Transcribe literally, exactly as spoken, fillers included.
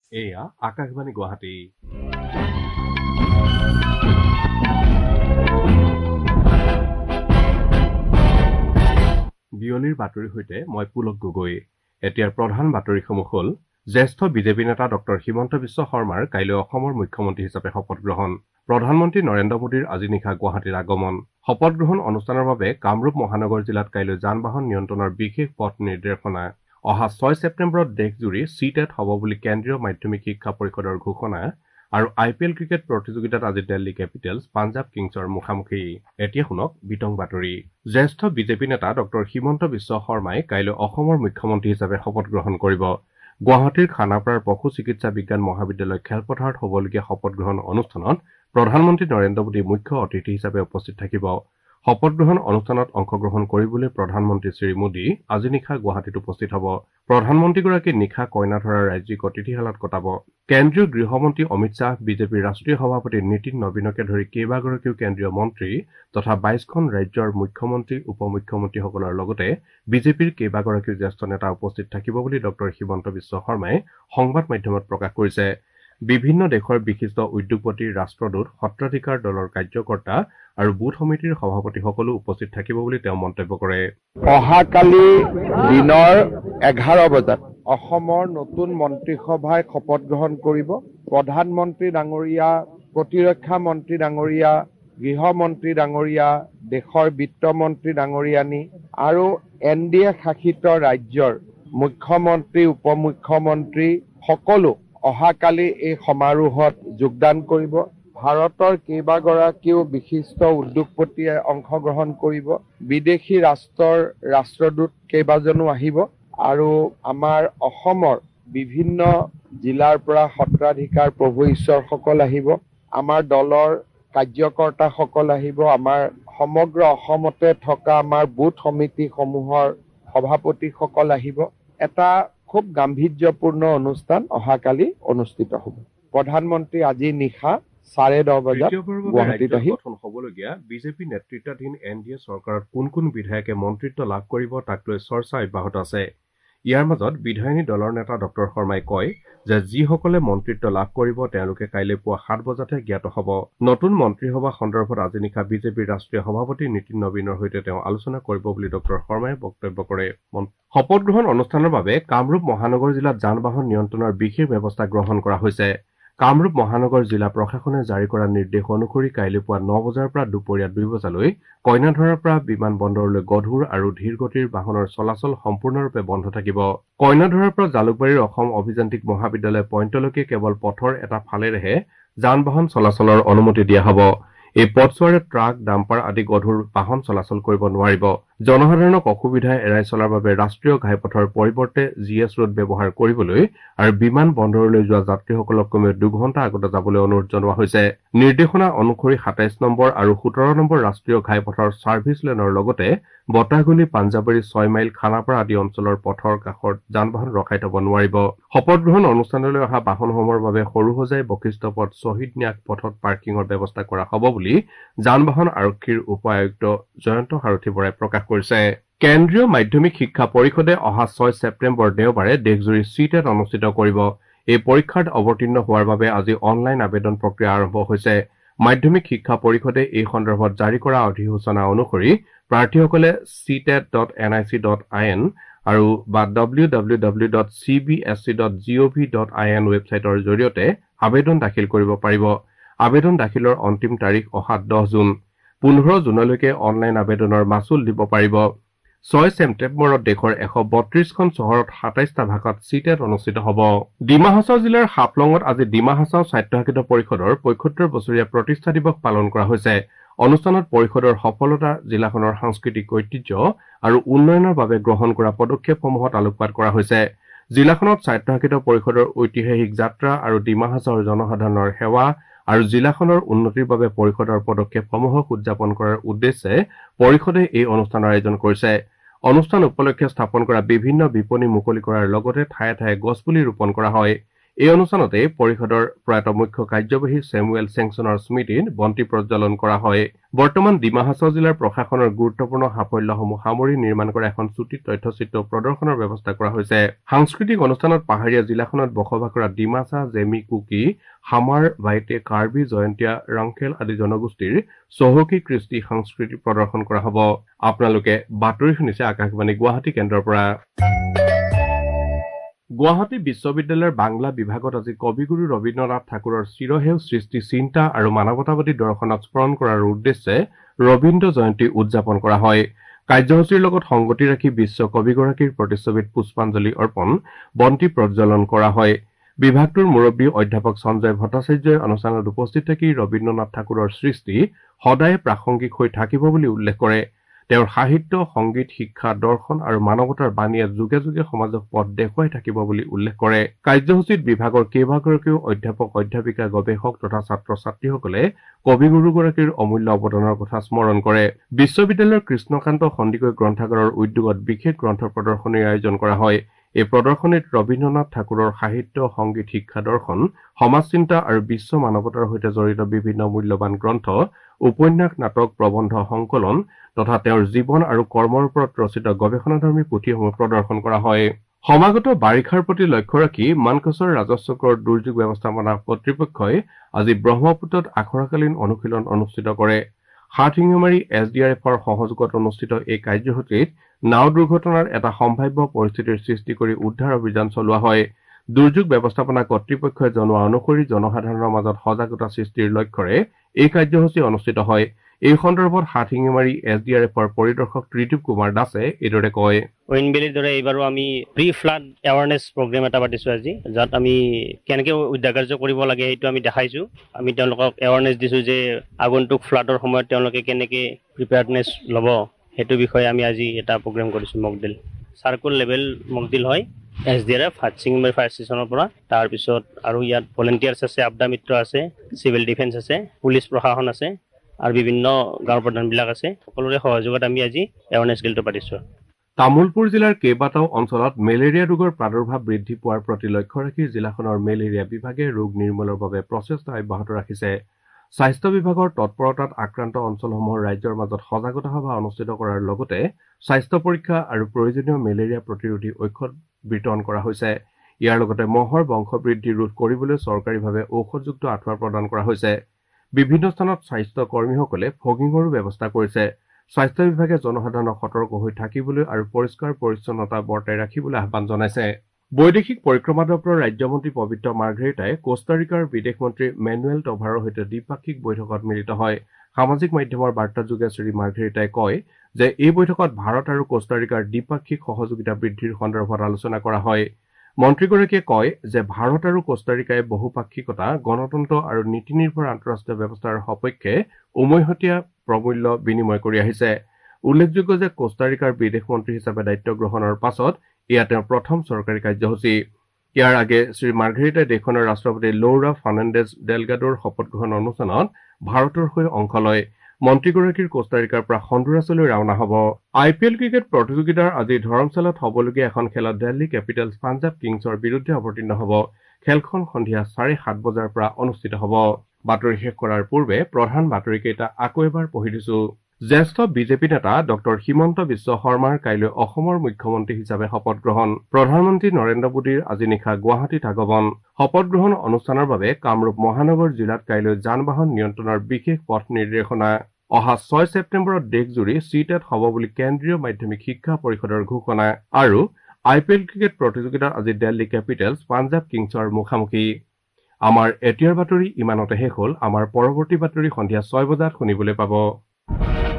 এয়া আকাশবাণী গুৱাহাটী। বিয়লিৰ বাতৰিৰ সৈতে মই পুলক গগৈ। এতিয়াৰ প্ৰধান বাতৰিসমূহ হ'ল জ্যেষ্ঠ বিজেপি নেতা ডক্টৰ হিমন্ত বিশ্ব শৰ্মাৰ কাইলৈ অসমৰ মুখ্যমন্ত্ৰী হিচাপে শপত গ্ৰহণ। প্ৰধানমন্ত্ৰী নৰেন্দ্ৰ মোদীৰ আজি নিশা গুৱাহাটীৰ আগমন। শপত গ্ৰহণ অনুষ্ঠানৰ বাবে কামৰূপ মহানগৰ জিলাত কাইলৈ যান বাহন নিয়ন্ত্ৰণৰ বিশেষ পথ নিৰ্দেশনা। অহা ছয় ছেপ্টেম্বৰত দেশজুৰি চি টেট হ'ব বুলি কেন্দ্ৰীয় মাধ্যমিক শিক্ষা পৰিষদৰ ঘোষণা। আৰু আই পি এল ক্ৰিকেট প্ৰতিযোগিতাত আজি দিল্লী কেপিটেলছ পাঞ্জাৱ কিংছৰ মুখামুখি। এতিয়া শুনক বিতং বাতৰি। জ্যেষ্ঠ বিজেপি নেতা ডক্টৰ হিমন্ত বিশ্ব শৰ্মাই কাইলৈ অসমৰ মুখ্যমন্ত্ৰী হিচাপে শপত গ্ৰহণ কৰিব। গুৱাহাটীৰ খানাপাৰাৰ পশু চিকিৎসা বিজ্ঞান মহাবিদ্যালয় খেলপথাৰত হ'বলগীয়া শপত গ্ৰহণ অনুষ্ঠানত প্ৰধানমন্ত্ৰী নৰেন্দ্ৰ মোদী মুখ্য অতিথি হিচাপে উপস্থিত থাকিব। শপত গ্ৰহণ অনুষ্ঠানত অংশগ্ৰহণ কৰিবলৈ প্ৰধানমন্ত্ৰী শ্ৰী মোদী আজি নিশা গুৱাহাটীত উপস্থিত হ'ব। প্ৰধানমন্ত্ৰীগৰাকী নিশা কইনাধৰাৰ ৰাজ্যিক অতিথিশালাত কটাব। কেন্দ্ৰীয় গৃহমন্ত্ৰী অমিত শ্বাহ, বিজেপিৰ ৰাষ্ট্ৰীয় সভাপতি নীতিন নবীনকে ধৰি কেইবাগৰাকীও কেন্দ্ৰীয় মন্ত্ৰী তথা বাইশখন ৰাজ্যৰ মুখ্যমন্ত্ৰী উপ মুখ্যমন্ত্ৰীসকলৰ লগতে বিজেপিৰ কেইবাগৰাকীও জ্যেষ্ঠ নেতা উপস্থিত থাকিব বুলি ডক্টৰ হিমন্ত বিশ্ব শৰ্মাই সংবাদ মাধ্যমত প্ৰকাশ কৰিছে। বিভিন্ন দেশৰ বিশিষ্ট উদ্যোগপতি, ৰাষ্ট্ৰদূত, সত্ৰাধিকাৰ দলৰ কাৰ্যকৰ্তা আৰু বুথ সমিতিৰ সভাপতিসকলো উপস্থিত থাকিব বুলি তেওঁ মন্তব্য কৰে। অহাকালি দিনৰ এঘাৰ বজাত অসমৰ নতুন মন্ত্ৰীসভাই শপত গ্ৰহণ কৰিব। প্ৰধানমন্ত্ৰী ডাঙৰীয়া, প্ৰতিৰক্ষা মন্ত্ৰী ডাঙৰীয়া, গৃহমন্ত্ৰী ডাঙৰীয়া, দেশৰ বিত্তমন্ত্ৰী ডাঙৰীয়ানী আৰু এন ডি এ শাসিত ৰাজ্যৰ মুখ্যমন্ত্ৰী, উপ মুখ্যমন্ত্ৰী সকলো অহাকালি এই সমাৰোহত যোগদান কৰিব। ভাৰতৰ কেইবাগৰাকীও বিশিষ্ট উদ্যোগপতিয়ে অংশগ্ৰহণ কৰিব। বিদেশী ৰাষ্ট্ৰৰ ৰাষ্ট্ৰদূত কেইবাজনো আহিব আৰু আমাৰ অসমৰ বিভিন্ন জিলাৰ পৰা সত্ৰাধিকাৰ প্ৰভু ঈশ্বৰসকল আহিব। আমাৰ দলৰ কাৰ্যকৰ্তাসকল আহিব। আমাৰ সমগ্ৰ অসমতে থকা আমাৰ বুথ সমিতিসমূহৰ সভাপতিসকল আহিব। এটা খুব গাম্ভীৰ্যপূৰ্ণ অনুষ্ঠান অহাকালি অনুষ্ঠিত হ'ব। প্ৰধানমন্ত্ৰী আজি নিশা চাৰে দহ বজাত গুৱাহাটীত আহি গঠন হ'বলগীয়া বিজেপি নেতৃত্বাধীন এন ডি এ চৰকাৰত কোন কোন বিধায়কে মন্ত্ৰিত্ব লাভ কৰিব তাক লৈ চৰ্চা অব্যাহত আছে। ইয়াৰ মাজত বিধায়িনী দলৰ নেতা ডক্টৰ শৰ্মাই কয় যে যিসকলে মন্ত্ৰিত্ব লাভ কৰিব তেওঁলোকে কাইলৈ পুৱা সাত বজাতহে জ্ঞাত হ'ব। নতুন মন্ত্ৰীসভা সন্দৰ্ভত আজি নিশা বিজেপিৰ ৰাষ্ট্ৰীয় সভাপতি নীতিন নবীনৰ সৈতে তেওঁ আলোচনা কৰিব বুলি ডক্টৰ শৰ্মাই বক্তব্য কৰে। শপত গ্ৰহণ অনুষ্ঠানৰ বাবে কামৰূপ মহানগৰ জিলাত যান বাহন নিয়ন্ত্ৰণৰ বিশেষ ব্যৱস্থা গ্ৰহণ কৰা হৈছে। কামৰূপ মহানগৰ জিলা প্ৰশাসনে জাৰি কৰা নিৰ্দেশ অনুসৰি কাইলৈ পুৱা ন বজাৰ পৰা দুপৰীয়া দুই বজালৈ কইনাধৰাৰ পৰা বিমান বন্দৰলৈ গধুৰ আৰু ধীৰ গতিৰ বাহনৰ চলাচল সম্পূৰ্ণৰূপে বন্ধ থাকিব। কইনাধৰাৰ পৰা জালুকবাৰীৰ অসম অভিযান্ত্ৰিক মহাবিদ্যালয় পইণ্টলৈকে কেৱল পথৰ এটা ফালেৰেহে যান বাহন চলাচলৰ অনুমতি দিয়া হ'ব। এই পথছোৱাৰে ট্ৰাক, ডাম্পাৰ আদি গধুৰ বাহন চলাচল কৰিব নোৱাৰিব। জনসাধাৰণক অসুবিধা এৰাই চলাৰ বাবে ৰাষ্ট্ৰীয় ঘাইপথৰ পৰিৱৰ্তে জি এছ ৰোড ব্যৱহাৰ কৰিবলৈ আৰু বিমান বন্দৰলৈ যোৱা যাত্ৰীসকলক কমেও দুঘণ্টা আগতে যাবলৈ অনুৰোধ জনোৱা হৈছে। নিৰ্দেশনা অনুসৰি সাতাইশ নম্বৰ আৰু সোতৰ নম্বৰ ৰাষ্ট্ৰীয় ঘাইপথৰ ছাৰ্ভিচ লেনৰ লগতে বতাহগলি, পাঞ্জাবাৰী, ছয় মাইল, খানাপাৰা আদি অঞ্চলৰ পথৰ কাষত যান বাহন ৰখাই থব নোৱাৰিব। শপত গ্ৰহণ অনুষ্ঠানলৈ অহা বাহনসমূহৰ বাবে সৰুসজাই, বশিষ্ঠ পথ, শ্বহীদ ন্যাস পথত পাৰ্কিঙৰ ব্যৱস্থা কৰা হ'ব বুলি যান বাহন আৰক্ষীৰ উপ আয়ুক্ত জয়ন্ত সাৰথী বৰাই প্ৰকাশ কৰিছে। কেন্দ্ৰীয় মাধ্যমিক শিক্ষা পৰিষদে অহা ছয় ছেপ্টেম্বৰ দেওবাৰে দেশজুৰি চি টেট অনুষ্ঠিত কৰিব। এই পৰীক্ষাত অৱতীৰ্ণ হোৱাৰ বাবে আজি অনলাইন আবেদন প্ৰক্ৰিয়া আৰম্ভ হৈছে। মাধ্যমিক শিক্ষা পৰিষদে এই সন্দৰ্ভত জাৰি কৰা অধিসূচনা অনুসৰি প্ৰাৰ্থীসকলে C TET dot N I C dot I N আৰু বা W W W dot C B S C dot G O' V dot I N ৱেবছাইটৰ জৰিয়তে আবেদন দাখিল কৰিব পাৰিব। আবেদন দাখিলৰ অন্তিম তাৰিখ অহা দহ জুন। পোন্ধৰ জুনলৈকে অনলাইন আবেদনৰ মাচুল দিব পাৰিব। ছয় ছেপ্টেম্বৰত দেশৰ এশ বত্ৰিশখন চহৰত সাতাইশটা ভাষাত চি টেট অনুষ্ঠিত হ'ব। ডিমা হাছাও জিলাৰ হাফলঙত আজি ডিমা হাছাও স্বায়ত্তশাসিত পৰিষদৰ পঁয়সত্তৰ বছৰীয়া প্ৰতিষ্ঠা দিৱস পালন কৰা হৈছে। অনুষ্ঠানত পৰিষদৰ সফলতা, জিলাখনৰ সাংস্কৃতিক ঐতিহ্য আৰু উন্নয়নৰ বাবে গ্ৰহণ কৰা পদক্ষেপসমূহত আলোকপাত কৰা হৈছে। জিলাখনত স্বায়ত্তশাসিত পৰিষদৰ ঐতিহাসিক যাত্ৰা আৰু ডিমা হাছাওৰ জনসাধাৰণৰ সেৱা আৰু জিলাখনৰ উন্নতিৰ বাবে পৰিষদৰ পদক্ষেপসমূহক উদযাপন কৰাৰ উদ্দেশ্যে পৰিষদে এই অনুষ্ঠানৰ আয়োজন কৰিছে। অনুষ্ঠান উপলক্ষে স্থাপন কৰা বিভিন্ন বিপণী মুকলি কৰাৰ লগতে ঠায়ে ঠায়ে গছপুলি ৰোপণ কৰা হয়। এই অনুষ্ঠানতে পৰিষদৰ প্ৰয়াত মুখ্য কাৰ্যবাহী ছেমুৱেল চেংছনৰ স্মৃতিত বন্তি প্ৰজ্বলন কৰা হয় বৰ্তমান ডিমা হাছাও জিলাৰ প্ৰশাসনৰ গুৰুত্বপূৰ্ণ সাফল্যসমূহ সামৰি নিৰ্মাণ কৰা এখন চুটি তথ্যচিত্ৰ প্ৰদৰ্শনৰ ব্যৱস্থা কৰা হৈছে সাংস্কৃতিক অনুষ্ঠানত পাহাৰীয়া জিলাখনত বসবাস কৰা ডিমাছা জেমি কুকি হামাৰ বাইটে কাৰ্বি জয়ন্তীয়া ৰংখেল আদি জনগোষ্ঠীৰ চহকী কৃষ্টি সংস্কৃতি প্ৰদৰ্শন কৰা হ'ব আপোনালোকে বাতৰি শুনিছে আকাশবাণী গুৱাহাটী কেন্দ্ৰৰ পৰা গুৱাহাটী বিশ্ববিদ্যালয়ৰ বাংলা বিভাগত আজি কবিগুৰু ৰবীন্দ্ৰনাথ ঠাকুৰৰ চিৰহেউ সৃষ্টি চিন্তা আৰু মানৱতাবাদী দৰ্শনক স্মৰণ কৰাৰ উদ্দেশ্যে ৰবীন্দ্ৰ জয়ন্তী উদযাপন কৰা হয় কাৰ্যসূচীৰ লগত সংগতি ৰাখি বিশ্ব কবিগৰাকীৰ প্ৰতিচ্ছবিত পুষ্পাঞ্জলি অৰ্পণ বন্তি প্ৰজ্বলন কৰা হয় বিভাগটোৰ মুৰব্বী অধ্যাপক সঞ্জয় ভট্টাচাৰ্যই অনুষ্ঠানত উপস্থিত থাকি ৰবীন্দ্ৰনাথ ঠাকুৰৰ সৃষ্টি সদায় প্ৰাসংগিক হৈ থাকিব বুলি উল্লেখ কৰে তেওঁৰ সাহিত্য সংগীত শিক্ষা দৰ্শন আৰু মানৱতাৰ বাণীয়ে যুগে যুগে সমাজক পথ দেখুৱাই থাকিব বুলি উল্লেখ কৰে কাৰ্যসূচীত বিভাগৰ কেইবাগৰাকীও অধ্যাপক অধ্যাপিকা গৱেষক তথা ছাত্ৰ ছাত্ৰীসকলে কবিগুৰুগৰাকীৰ অমূল্য অৱদানৰ কথা স্মৰণ কৰে বিশ্ববিদ্যালয়ৰ কৃষ্ণকান্ত সন্দিকৈ গ্ৰন্থাগাৰৰ উদ্যোগত বিশেষ গ্ৰন্থ প্ৰদৰ্শনীৰ আয়োজন কৰা হয় এই প্ৰদৰ্শনীত ৰবীন্দ্ৰনাথ ঠাকুৰৰ সাহিত্য সংগীত শিক্ষা দৰ্শন সমাজ চিন্তা আৰু বিশ্ব মানৱতাৰ সৈতে জড়িত বিভিন্ন মূল্যৱান গ্ৰন্থ উপন্যাস নাটক প্ৰবন্ধ সংকলন তথা তেওঁৰ জীৱন আৰু কৰ্মৰ ওপৰত ৰচিত গৱেষণাধৰ্মী পুথিসমূহ প্ৰদৰ্শন কৰা হয় সমাগত বাৰিষাৰ প্ৰতি লক্ষ্য ৰাখি মানকচৰ ৰাজচক্ৰৰ দুৰ্যোগ ব্যৱস্থাপনা কৰ্তৃপক্ষই আজি ব্ৰহ্মপুত্ৰত আখৰাকালীন অনুশীলন অনুষ্ঠিত কৰে হাতশিঙিমাৰী এছ ডি আৰ এফৰ সহযোগত অনুষ্ঠিত এই কাৰ্যসূচীত নাও দুৰ্ঘটনাৰ এটা সম্ভাৱ্য পৰিস্থিতিৰ সৃষ্টি কৰি উদ্ধাৰ অভিযান চলোৱা হয় দুৰ্যোগ ব্যৱস্থাপনা কৰ্তৃপক্ষই জনোৱা অনুসৰি জনসাধাৰণৰ মাজত সজাগতা সৃষ্টিৰ লক্ষ্যৰে এই কাৰ্যসূচী অনুষ্ঠিত হয় এই সন্দৰ্ভত হাতশিঙিমাৰী এছ ডি আৰ এফৰ পৰিদৰ্শক ত্ৰিদীপ কুমাৰ দাসে এইদৰে কয় ঐনবেলিৰ দৰে এইবাৰো আমি প্ৰি ফ্লাড এৱাৰনেছ প্ৰগ্ৰেম এটা পাতিছো আজি য'ত আমি কেনেকৈ উদ্ধাৰ কাৰ্য কৰিব লাগে সেইটো আমি দেখাইছো আমি তেওঁলোকক এৱাৰনেছ দিছো যে আগন্তুক ফ্লাডৰ সময়ত তেওঁলোকে কেনেকৈ প্ৰিপেয়াৰনেছ ল'ব সেইটো বিষয়ে আমি আজি এটা প্ৰগ্ৰেম কৰিছো মকডিল চাৰ্কুল লেভেল মকডিল হয় S D R F Hatsingimari fire ষ্টেচনৰ পৰা তাৰপিছত আৰু ইয়াত ভলেণ্টিয়াৰ্ছ আছে আবদা মিত্ৰ আছে চিভিল ডিফেন্স আছে পুলিচ প্ৰশাসন আছে আৰু বিভিন্ন গাঁৱৰ প্ৰধানবিলাক আছে সকলোৰে সহযোগত আমি আজি এৱাৰনেছ গিলটো পাতিছো তামুলপুৰ জিলাৰ কেইবাটাও অঞ্চলত মেলেৰিয়া ৰোগৰ প্ৰাদুৰ্ভাৱ বৃদ্ধি পোৱাৰ প্ৰতি লক্ষ্য ৰাখি জিলাখনৰ মেলেৰিয়া বিভাগে ৰোগ নিৰ্মূলৰ বাবে প্ৰচেষ্টা অব্যাহত ৰাখিছে স্বাস্থ্য বিভাগৰ তৎপৰতাত আক্ৰান্ত অঞ্চলসমূহৰ ৰাজ্যৰ মাজত সজাগতা সভা অনুষ্ঠিত কৰাৰ লগতে স্বাস্থ্য পৰীক্ষা আৰু প্ৰয়োজনীয় মেলেৰিয়া প্ৰতিৰোধী ঔষধ বিতৰণ কৰা হৈছে ইয়াৰ লগতে মহৰ বংশবৃদ্ধি ৰোধ কৰিবলৈ চৰকাৰীভাৱে ঔষধযুক্ত আঁঠুৱা প্ৰদান কৰা হৈছে বিভিন্ন স্থানত স্বাস্থ্য কৰ্মীসকলে ফগিঙৰো ব্যৱস্থা কৰিছে স্বাস্থ্য বিভাগে জনসাধাৰণক সতৰ্ক হৈ থাকিবলৈ আৰু পৰিষ্কাৰ পৰিচ্ছন্নতা বৰ্তাই ৰাখিবলৈ আহ্বান জনাইছে বৈদেশিক পৰিক্ৰমা দপ্তৰৰ ৰাজ্যমন্ত্ৰী পবিত্ৰ মাৰ্ঘেৰিটাই কোষ্টাৰিকাৰ বিদেশ মন্ত্ৰী মেনুৱেল টভাৰৰ সৈতে দ্বিপাক্ষিক বৈঠকত মিলিত হয় সামাজিক মাধ্যমৰ বাৰ্তাযোগে শ্ৰী মাৰ্ঘেৰিটাই কয় যে এই বৈঠকত ভাৰত আৰু কোষ্টাৰিকাৰ দ্বিপাক্ষিক সহযোগিতা বৃদ্ধিৰ সন্দৰ্ভত আলোচনা কৰা হয় মন্ত্ৰীগৰাকীয়ে কয় যে ভাৰত আৰু কোষ্টাৰিকাই বহুপাক্ষিকতা গণতন্ত্ৰ আৰু নীতি নিৰ্ভৰ আন্তঃৰাষ্ট্ৰীয় ব্যৱস্থাৰ সপক্ষে উমৈহতীয়া প্ৰমূল্য বিনিময় কৰি আহিছে উল্লেখযোগ্য যে কোষ্টাৰিকাৰ বিদেশ মন্ত্ৰী হিচাপে দায়িত্ব গ্ৰহণৰ পাছত এয়া তেওঁৰ প্ৰথম চৰকাৰী কাৰ্যসূচী ইয়াৰ আগে শ্ৰী মাৰ্ঘেৰিটাই দেশখনৰ ৰাষ্ট্ৰপতি লৌৰা ফাৰ্ণাণ্ডেজ ডেলগাডোৰ শপত গ্ৰহণ অনুষ্ঠানত ভাৰতৰ হৈ অংশ লয় মন্ত্ৰীগৰাকীৰ কোষ্টাৰিকাৰ পৰা হণ্ডুৰাছলৈ ৰাওনা হ'ব আই পি এল ক্ৰিকেট প্ৰতিযোগিতাৰ আজি ধৰমশালাত হ'বলগীয়া এখন খেলত দিল্লী কেপিটেলছ পাঞ্জাৱ কিংছৰ বিৰুদ্ধে অৱতীৰ্ণ হ'ব খেলখন সন্ধিয়া চাৰে সাত বজাৰ পৰা অনুষ্ঠিত হ'ব বাতৰি শেষ কৰাৰ পূৰ্বে প্ৰধান বাতৰিকেইটা আকৌ এবাৰ পঢ়ি দিছো জ্যেষ্ঠ বিজেপি নেতা ডক্টৰ হিমন্ত বিশ্ব শৰ্মাৰ কাইলৈ অসমৰ মুখ্যমন্ত্ৰী হিচাপে শপত গ্ৰহণ প্ৰধানমন্ত্ৰী নৰেন্দ্ৰ মোদীৰ আজি নিশা গুৱাহাটীত আগমন শপত গ্ৰহণ অনুষ্ঠানৰ বাবে কামৰূপ মহানগৰ জিলাত কাইলৈ যান বাহন নিয়ন্ত্ৰণৰ বিশেষ পথ নিৰ্দেশনা অহা ছয় ছেপ্টেম্বৰত দেশজুৰি চি টেট হ'ব বুলি কেন্দ্ৰীয় মাধ্যমিক শিক্ষা পৰিষদৰ ঘোষণা আৰু আই পি এল ক্ৰিকেট প্ৰতিযোগিতাত আজি দিল্লী কেপিটেলছ পাঞ্জাৱ কিংছৰ মুখামুখি আমাৰ এতিয়াৰ বাতৰি ইমানতে শেষ হ'ল আমাৰ পৰৱৰ্তী বাতৰি সন্ধিয়া ছয় বজাত শুনিবলৈ পাব